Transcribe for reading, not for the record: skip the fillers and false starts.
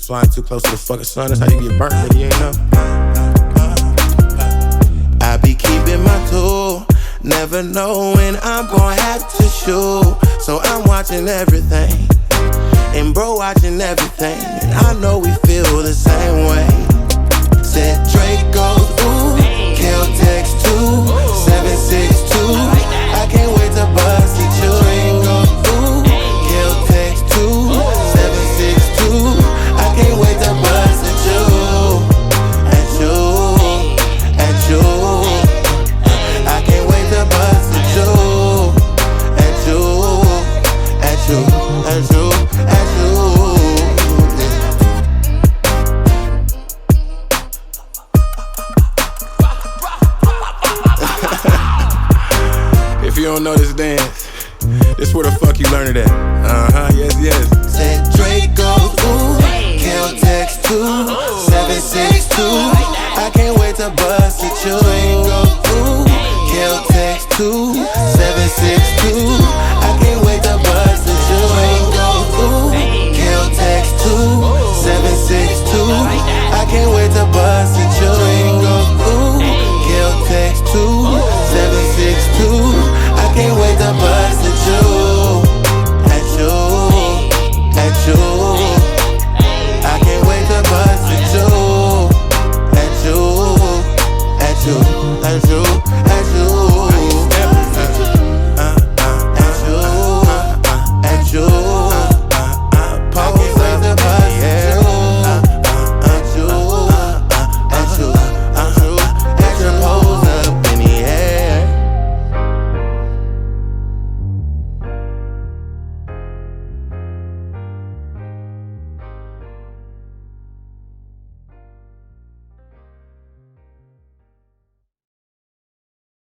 Flying too close to the fucking sun, that's how you get burnt, nigga, you ain't know. I be keeping my tool, never know when I'm gon' have to shoot. So I'm watching everything, and bro watching everything, and I know we feel the same way. Said Drake goes, ooh, kill text 2, 762. I can't wait to bust it, you. Drake goes, ooh, kill text 2, 762. I can't wait to bust it, you. At you, at you. I can't wait to bust it, you. At you, at you, at you, at you. If you don't know this dance, this where the fuck you learn it at. Yes, yes. Said Drake goes, ooh, kill text 2, 762. I can't wait to bust it, you. Drake goes, ooh, kill text 2, 762.